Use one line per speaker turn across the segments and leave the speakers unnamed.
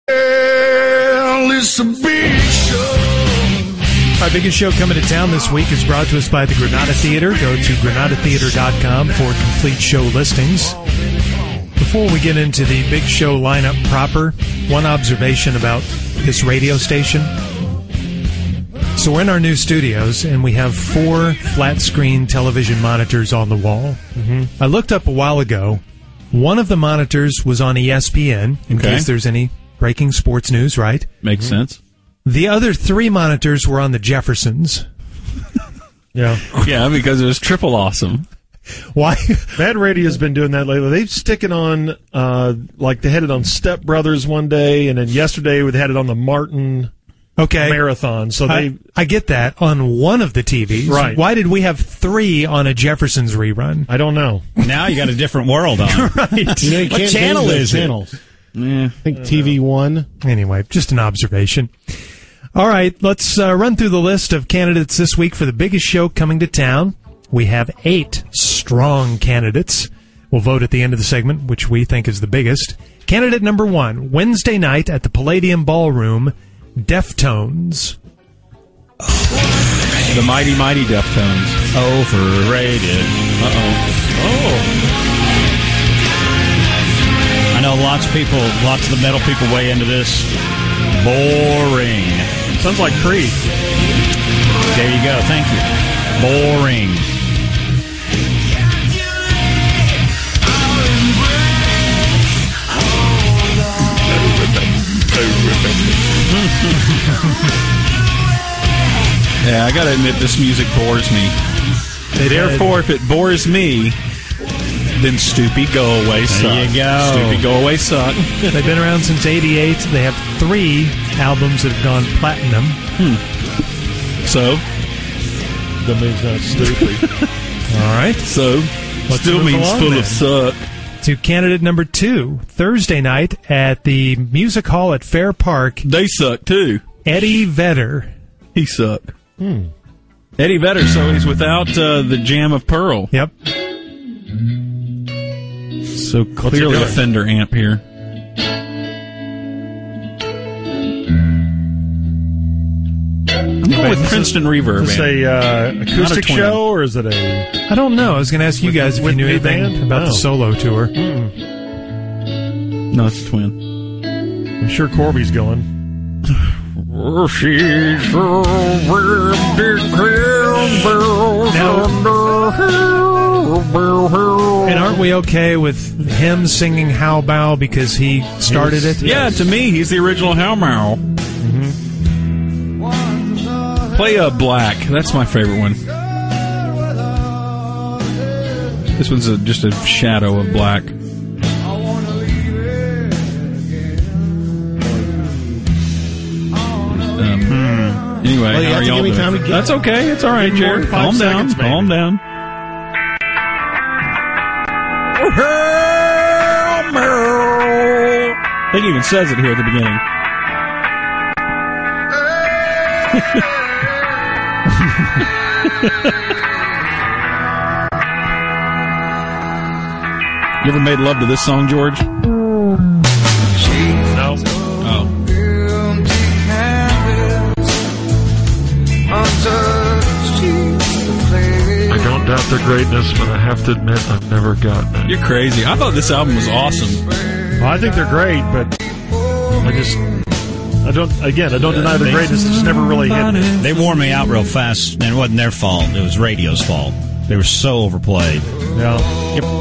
Well, it's a big show.
Our biggest show coming to town this week is brought to us by the Granada Theater. Go to granadatheater.com for complete show listings. Before we get into the big show lineup proper, one observation about this radio station. So we're in our new studios, and we have 4 flat-screen television monitors on the wall. I looked up a while ago. One of the monitors was on ESPN, in case there's any breaking sports news, right?
Makes sense.
The other 3 monitors were on the Jeffersons.
Yeah,
because it was triple awesome.
Why?
Mad Radio's been doing that lately. They've sticking on, like they had it on Step Brothers one day, and then yesterday they had it on the Martin Marathon. So
I get that on one of the TVs.
Right.
Why did we have 3 on a Jeffersons rerun?
I don't know.
Now you got a different world on.
Right.
You know, you
What
can't
channel
change
is
the
it?
channels. I think TV1.
Anyway, just an observation. All right, let's run through the list of candidates this week for the biggest show coming to town. We have 8 strong candidates. We'll vote at the end of the segment, which we think is the biggest. Candidate number 1, Wednesday night at the Palladium Ballroom, Deftones.
The mighty, mighty Deftones.
Overrated. I know lots of the metal people weigh into this. Boring.
Sounds like Creed.
There you go. Thank you. Boring.
Yeah, I gotta admit, this music bores me. Therefore, if it bores me, then Stoopy Go Away Suck.
There you go.
Stoopy Go Away Suck.
They've been around since '88. They have 3 albums that have gone platinum.
So?
That means not stupid.
All right.
So?
Let's
still
move
means
along
full
then.
of suck.
To candidate number 2, Thursday night at the Music Hall at Fair Park.
They suck, too.
Eddie Vedder.
He suck. Eddie Vedder, so he's without the Jam of Pearl.
Yep.
So clearly a Fender amp here. I'm going with Princeton Reverb.
Is this a acoustic
twin.
show, or is it a...
I don't know. I was going to ask you guys if you knew
with
anything
band?
about
No.
the solo tour.
No, it's a twin.
I'm sure Corby's going.
And aren't we okay with him singing How Bow because he started it?
Yeah, to me, he's the original Howmow. Play Black. That's my favorite one. This one's just a shadow of Black. Anyway,
Well, you
how
have
are
to
y'all
give me
doing?
time to get-
That's okay. It's all right,
Give me more
Jared.
than 5
Calm down.
seconds, maybe.
Calm down. I think he even says it here at the beginning. You ever made love to this song, George?
No.
Oh.
I don't doubt their greatness, but I have to admit I've never gotten it.
You're crazy. I thought this album was awesome.
Well, I think they're great, but I don't deny their greatness. It just never really hit me.
They wore me out real fast, and it wasn't their fault. It was radio's fault. They were so overplayed.
Yeah.
Yep.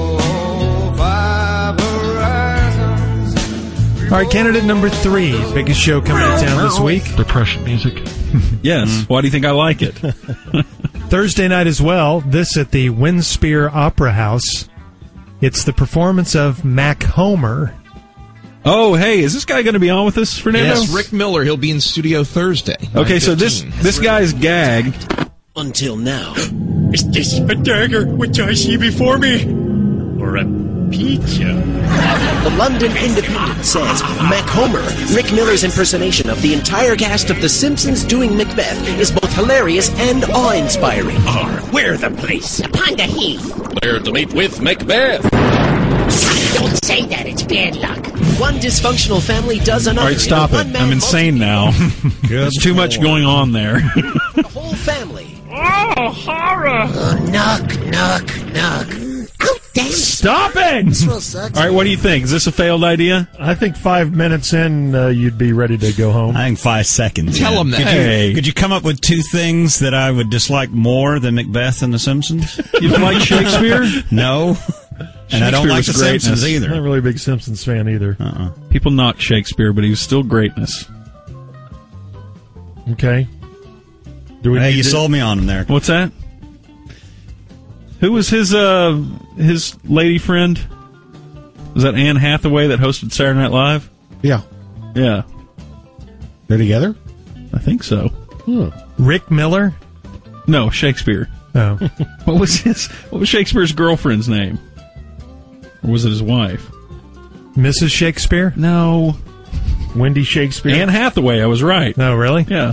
All right, candidate number 3, biggest show coming to town this week.
Depression music.
Yes. Why do you think I like it?
Thursday night as well, this at the Winspear Opera House. It's the performance of Mac Homer.
Oh, hey, is this guy going to be on with us, Fernando?
Yes, Rick Miller. He'll be in studio Thursday.
Okay, so
9:15.
this guy's gag.
Until now.
Is this a dagger which I see before me? Or a pizza?
The London Independent says Mac Homer, Rick Miller's impersonation of the entire cast of The Simpsons doing Macbeth, is both hilarious and awe-inspiring.
Where the place?
Upon the heath.
There to meet with Macbeth.
Don't say that. It's bad luck. One dysfunctional family does another.
All right, stop it. I'm insane now. There's too much going on there.
The whole family.
Oh, horror!
Knock. Oh, damn.
Stop it! All right, what do you think? Is this a failed idea?
I think 5 minutes in, you'd be ready to go home.
I think 5 seconds.
Tell them that.
Could you come up with 2 things that I would dislike more than Macbeth and The Simpsons?
You don't like Shakespeare?
No. And I don't like The
Shakespeare was
Simpsons
greatness.
I'm not
either.
really a big Simpsons fan either.
People knock Shakespeare, but he was still greatness.
Okay. Do we
Hey,
need
you
to-
sold me on him there.
What's that? Who was his lady friend? Was that Anne Hathaway that hosted Saturday Night Live?
Yeah.
Yeah,
They're together?
I think so.
Rick Miller?
No, Shakespeare.
Oh.
What was Shakespeare's girlfriend's name? Or was it his wife?
Mrs. Shakespeare?
No.
Wendy Shakespeare?
Anne Hathaway, I was right.
No, really?
Yeah.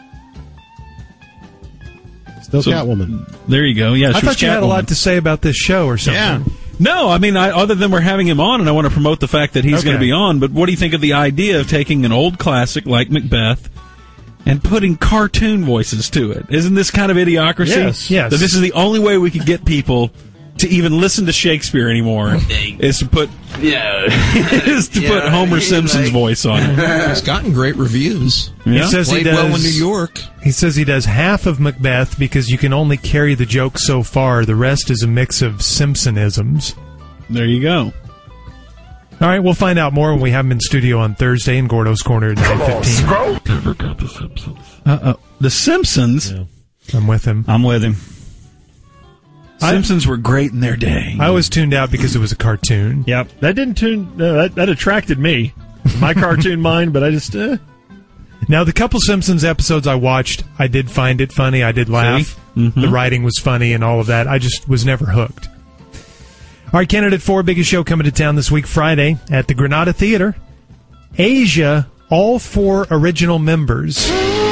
Still
So-
Catwoman.
There you go. Yeah,
I
she was
thought you had a
Catwoman.
lot to say about this show or something.
Yeah.
No, I mean, other than we're having him on, and I want to promote the fact that he's
Okay.
going to be on, but what do you think of the idea of taking an old classic like Macbeth and putting cartoon voices to it? Isn't this kind of idiocracy?
Yes.
That this is the only way we could get people to even listen to Shakespeare anymore is to put put Homer Simpson's voice on it.
It's gotten great reviews.
Yeah?
He says he
Played
does.
well in New York.
He says he does half of Macbeth because you can only carry the joke so far. The rest is a mix of Simpsonisms.
There you go.
All right, we'll find out more when we have him in studio on Thursday in Gordo's Corner at 9:15.
Never got The Simpsons.
The Simpsons.
I'm with him.
I'm with him.
Simpsons were great in their day.
I was tuned out because it was a cartoon.
Yep.
That didn't that attracted me. My cartoon mind, but I just...
Now, the couple Simpsons episodes I watched, I did find it funny. I did laugh. The writing was funny and all of that. I just was never hooked. All right, Candidate 4, biggest show coming to town this week, Friday, at the Granada Theater. Asia, all 4 original members.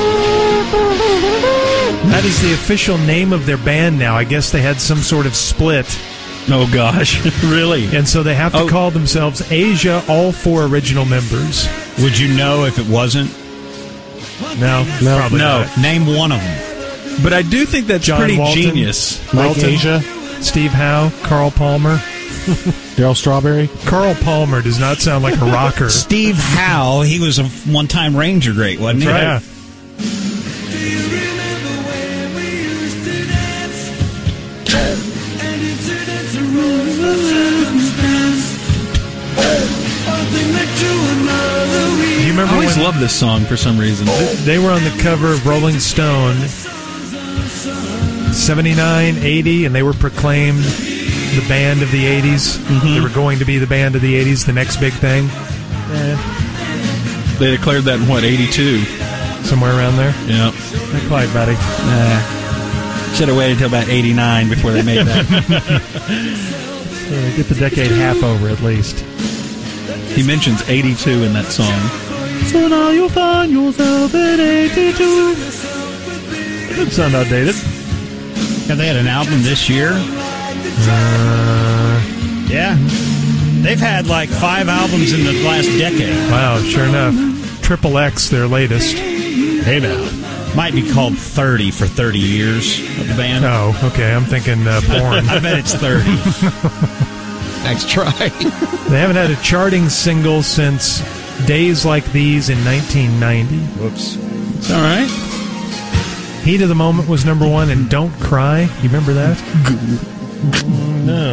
That is the official name of their band now. I guess they had some sort of split.
Oh, gosh. Really?
And so they have to call themselves Asia, all 4 original members.
Would you know if it wasn't?
No, probably
No.
not.
Name one of them.
But I do think that's
John
pretty
Walton.
genius.
Mike
Walton.
Asia,
Steve Howe, Carl Palmer.
Daryl Strawberry.
Carl Palmer does not sound like a rocker.
Steve Howe, he was a one-time Ranger great, wasn't he?
Yeah. Do you remember
I always
when
loved this song for some reason.
they were on the cover of Rolling Stone 79, 80, and they were proclaimed the band of the 80s. They were going to be the band of the 80s, the next big thing,
They declared that in, 82?
somewhere around there.
Yeah.
Not quite, buddy.
Should have waited until about 89 before they made that.
Get the decade half over at least.
He mentions 82 in that song.
So now you'll find yourself at 82. Doesn't sound outdated.
Yeah, they had an album this year. Yeah. They've had like 5 albums in the last decade.
Wow, sure enough. Triple X, their latest.
Hey now. Might be called 30 for 30 years of the band.
Oh, okay. I'm thinking porn.
I bet it's 30.
Nice try.
They haven't had a charting single since Days Like These in 1990.
Whoops.
It's all right.
Heat of the Moment was number 1, and Don't Cry. You remember that?
No.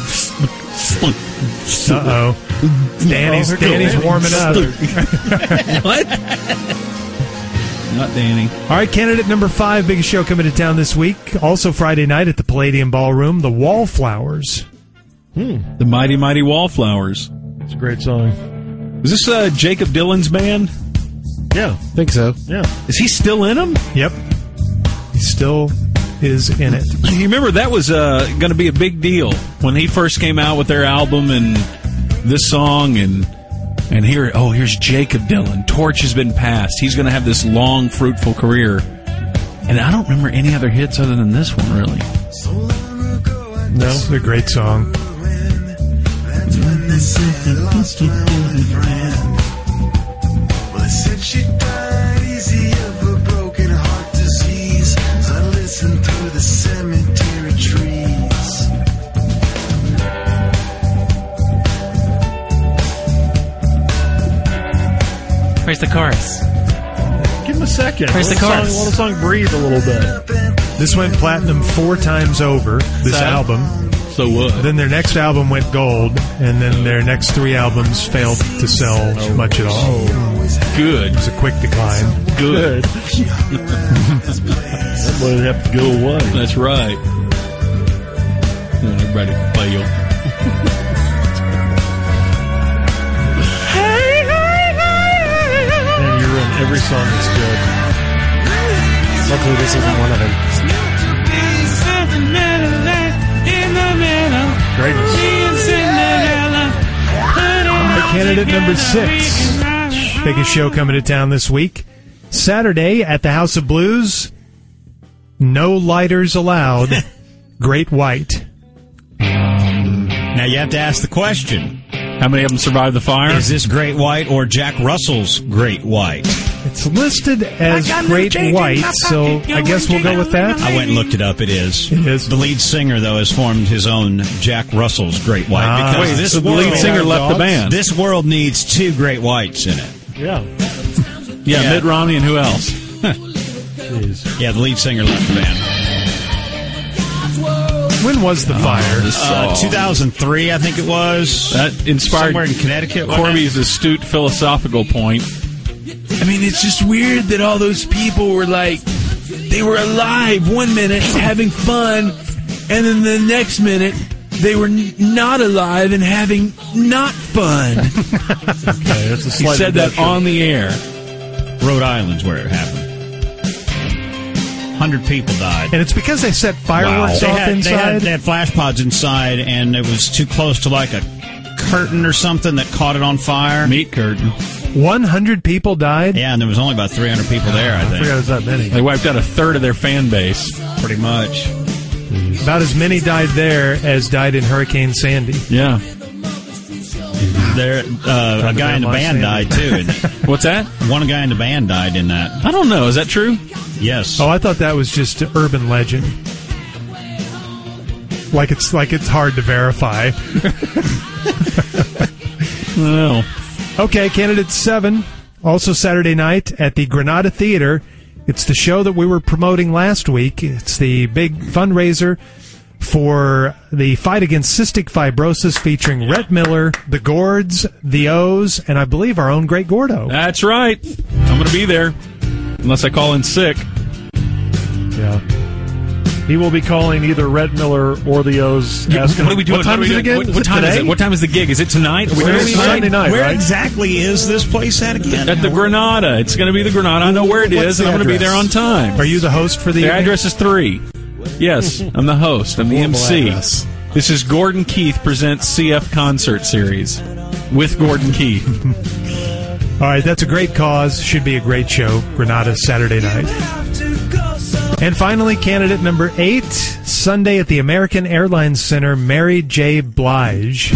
Uh-oh. Danny's warming up.
What? Not Danny.
All right, candidate number 5, biggest show coming to town this week. Also Friday night at the Palladium Ballroom, the Wallflowers.
The Mighty Mighty Wallflowers.
It's a great song.
Is this Jacob Dylan's band?
Yeah.
Think so.
Yeah.
Is he still in them?
Yep. He still is in it.
You remember that was going to be a big deal when he first came out with their album and this song and here's Jacob Dylan. Torch has been passed. He's going to have this long, fruitful career. And I don't remember any other hits other than this one, really.
No, it's a great song.
when they said I lost my only friend. Well, they said she died easy of a broken heart disease. So I listened through the cemetery trees.
Where's the chorus?
Give him a second.
Where's the chorus?
Let the song breathe a little bit.
This went platinum 4 times over, this
Sad.
album.
So what?
Then their next album went gold, and then their next 3 albums failed to sell much at all.
Good.
It was a quick decline.
Good.
That would have to go away.
That's right. Everybody fail.
Man, you ruin every song that's good.
Luckily, this isn't one of them.
Greatness.
Candidate number 6. Biggest show coming to town this week. Saturday at the House of Blues. No lighters allowed. Great White.
Now you have to ask the question.
How many of them survived the fire?
Is this Great White or Jack Russell's Great White?
It's listed as Great White, so I guess we'll go with that.
I went and looked it up. It is.
It is.
The lead singer, though, has formed his own Jack Russell's Great White. Because
Wait,
this
so the
world,
lead singer left the band.
This world needs 2 Great Whites in it.
Yeah.
Yeah, Mitt Romney and who else?
Yeah, the lead singer left the band.
When was the fire?
2003, I think it was.
That inspired
somewhere in Connecticut. wasn't it?
Corby's astute philosophical point. I mean, it's just weird that all those people were like, they were alive one minute having fun, and then the next minute they were not alive and having not fun.
Okay, that's a
He
slight
said that
reduction.
on the air.
Rhode Island's where it happened. 100 people died.
And it's because they set fireworks off inside?
They had flash pods inside, and it was too close to like a curtain or something that caught it on fire.
Meat curtain.
100 people died?
Yeah, and there was only about 300 people there, I think.
I forgot it was that many.
They wiped out a third of their fan base.
Pretty much.
About as many died there as died in Hurricane Sandy.
Yeah.
There, a guy in the band died, too.
What's that?
One guy in the band died in that.
I don't know. Is that true?
Yes.
Oh, I thought that was just an urban legend. Like it's hard to verify.
No.
Okay, candidate 7. Also Saturday night at the Granada Theater. It's the show that we were promoting last week. It's the big fundraiser for the fight against cystic fibrosis, featuring Rhett Miller, the Gourds, the O's, and I believe our own Great Gordo.
That's right. I'm going to be there. Unless I call in sick.
Yeah. He will be calling either Rhett Miller or the O's. Asking
What are we doing?
What time is it again?
What time is it? What time is the gig? Is it tonight? Are we doing it tonight?
Sunday night,
Where
right?
exactly is this place at again?
At the Granada. It's going to be the Granada. I know where it
What's
is,
the
and I'm going to be
address?
there on time.
Are you the host for the
The
evening?
address is 3. Yes, I'm the host. I'm the
Horrible
MC.
address.
This is Gordon Keith Presents CF Concert Series with Gordon Keith.
All right, that's a great cause. Should be a great show. Granada Saturday night. And finally, candidate number 8, Sunday at the American Airlines Center, Mary J. Blige.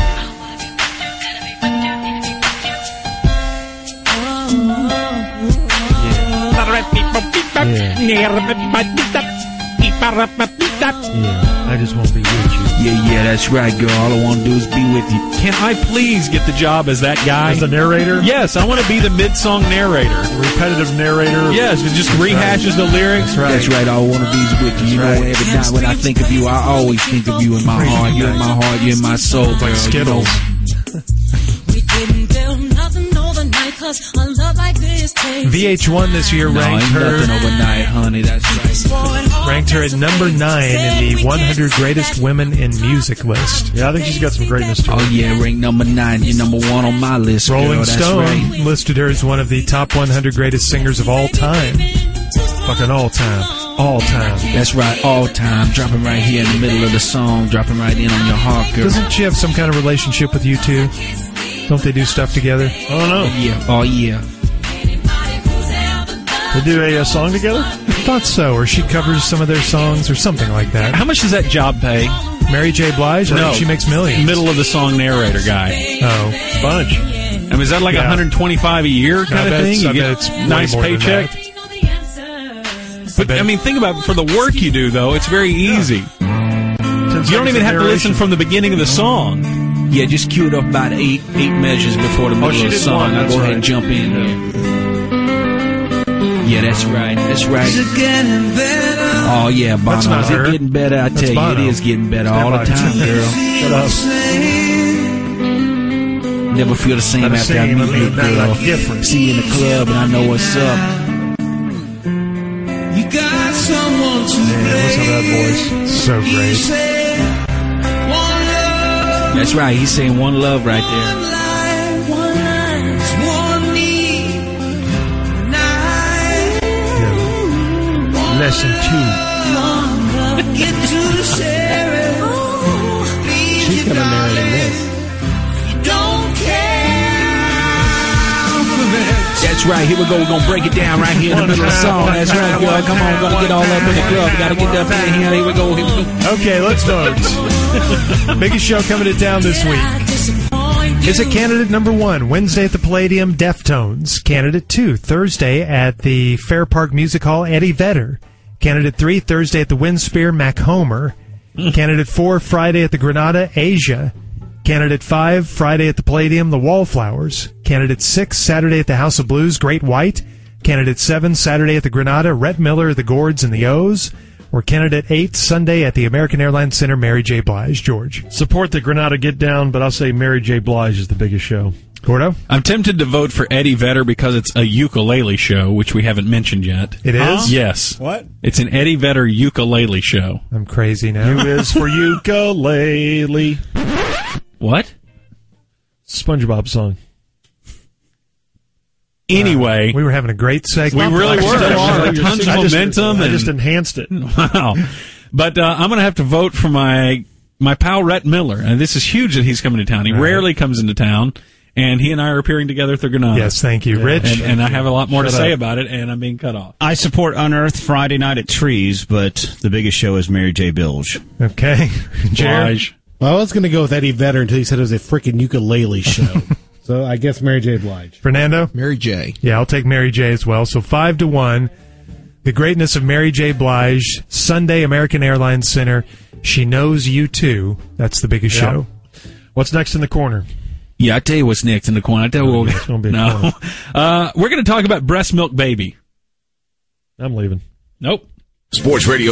I just won't be with you.
Yeah, that's right, girl. All I want to do is be with you.
Can I please get the job as that guy?
As the narrator?
Yes, I want to be the mid-song narrator.
Repetitive narrator?
Yes, it just rehashes the lyrics.
That's right. All I want to be is with you. You know, every night when I think of you, I always think of you in my heart. You're in my heart. You're in my soul, girl.
Like Skittles.
We didn't build nothing overnight, 'cause a love like this takes
VH1 this year
No,
ranked
ain't nothing
her
overnight, honey. That's right.
ranked her at number 9 in the 100 Greatest Women in Music list.
Yeah, I think she's got some greatness to her.
Oh, yeah, rank number 9. You're number 1 on my list,
Rolling
girl. That's
Stone
right.
listed her as one of the top 100 greatest singers of all time. Fucking all time. All time.
That's right, all time. Dropping right here in the middle of the song. Dropping right in on your heart, girl.
Doesn't she have some kind of relationship with you two? Don't they do stuff together?
I don't know.
Yeah, oh, yeah.
They do a song together?
I thought so, or she covers some of their songs or something like that.
How much does that job pay?
Mary J. Blige? I
No.
think she makes millions.
Middle of the song narrator guy.
Oh.
Bunch.
I mean, is that like
Yeah.
$125 a year kind
I
of
bet
thing?
it's-
You
I
get
bet it's way
nice
more than
paycheck.
that.
But I mean, think about it. For the work you do, though, it's very easy. You don't even have to listen from the beginning of the song.
Yeah, just cue it up about eight measures before the middle
she
of the
did
song.
one,
I'll
that's
go ahead
right.
and jump in here. Yeah, that's right. That's right. Oh, yeah, Bono.
That's not
Is
her.
it getting better? I
That's
tell you,
Bono.
it is getting better all the
Stand by.
time, girl.
Shut up.
Never feel the same
Not the
after
same,
I
I
meet
mean,
you,
not
girl.
like different.
See you in the club and I know what's up.
You got someone to
Man, listen to that voice. So great.
That's right. He's saying one love right there.
Lesson 2.
She's going to narrate this.
That's right. Here we go. We're going to break it down right here in the middle of the song. That's right, girl. Come on. We're going to get all up in the club. We got to get up in here. Here we go. Here we go.
Okay, let's vote. Biggest show coming to town this week. Is it candidate number 1, Wednesday at the Palladium, Deftones? Candidate 2, Thursday at the Fair Park Music Hall, Eddie Vedder. Candidate 3, Thursday at the Windsphere, Mac Homer. Candidate 4, Friday at the Granada, Asia. Candidate 5, Friday at the Palladium, the Wallflowers. Candidate 6, Saturday at the House of Blues, Great White. Candidate 7, Saturday at the Granada, Rhett Miller, the Gourds, and the O's. Or candidate 8, Sunday at the American Airlines Center, Mary J. Blige. George.
Support the Granada Get Down, but I'll say Mary J. Blige is the biggest show.
Gordo?
I'm tempted to vote for Eddie Vedder because it's a ukulele show, which we haven't mentioned yet.
It is?
Yes.
What?
It's an Eddie Vedder ukulele show.
I'm crazy now.
U is for ukulele.
What?
SpongeBob song.
Anyway,
We were having a great segment.
we really were.
Still are.
There's tons of momentum.
I
and-
just enhanced it.
Wow. But I'm going to have to vote for my pal Rhett Miller. And this is huge that he's coming to town. He rarely comes into town. And he and I are appearing together through Granada.
Yes, thank you, Rich.
And I have a lot more to
Shut
say
up.
about it, and I'm being cut off.
I support Unearthed Friday night at Trees, but the biggest show is Mary J. Bilge.
Okay. Jared?
Blige.
Well, I was going to go with Eddie Vedder until he said it was a freaking ukulele show. So I guess Mary J. Blige.
Fernando?
Mary J.
Yeah, I'll take Mary J. as well. So 5-1. The greatness of Mary J. Blige. Sunday, American Airlines Center. She Knows You Too. That's the biggest
Yeah.
show.
What's next in the corner?
Yeah, I tell you what's next in the corner. I tell you what.
It's gonna be a
No. We're going to talk about breast milk baby.
I'm leaving.
Nope.
Sports Radio